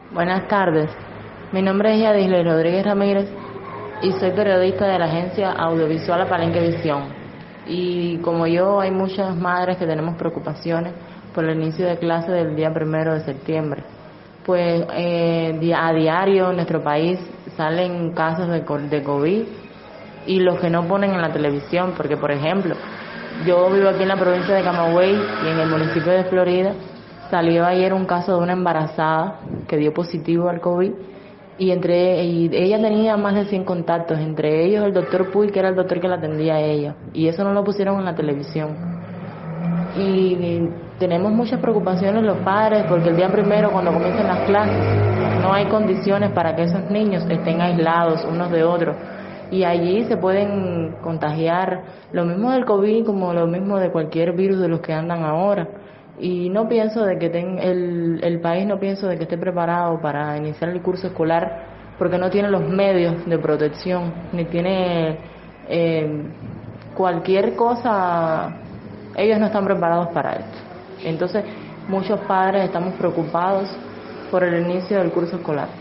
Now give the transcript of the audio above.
Buenas tardes, mi nombre es Yadisle Rodríguez Ramírez y soy periodista de la agencia audiovisual Palenque Visión. Y como yo, hay muchas madres que tenemos preocupaciones por el inicio de clase del día 1 de septiembre. Pues a diario en nuestro país salen casos de COVID y los que no ponen en la televisión, porque por ejemplo, yo vivo aquí en la provincia de Camagüey y en el municipio de Florida salió ayer un caso de una embarazada que dio positivo al COVID y ella tenía más de 100 contactos, entre ellos el doctor Puy, que era el doctor que la atendía a ella, y eso no lo pusieron en la televisión. Y tenemos muchas preocupaciones los padres porque el día 1 cuando comiencen las clases no hay condiciones para que esos niños estén aislados unos de otros y allí se pueden contagiar lo mismo del COVID como lo mismo de cualquier virus de los que andan ahora. Y no pienso de que el país no pienso de que esté preparado para iniciar el curso escolar porque no tiene los medios de protección ni tiene eh, cualquier cosa. Ellos no están preparados para esto. Entonces, muchos padres estamos preocupados por el inicio del curso escolar.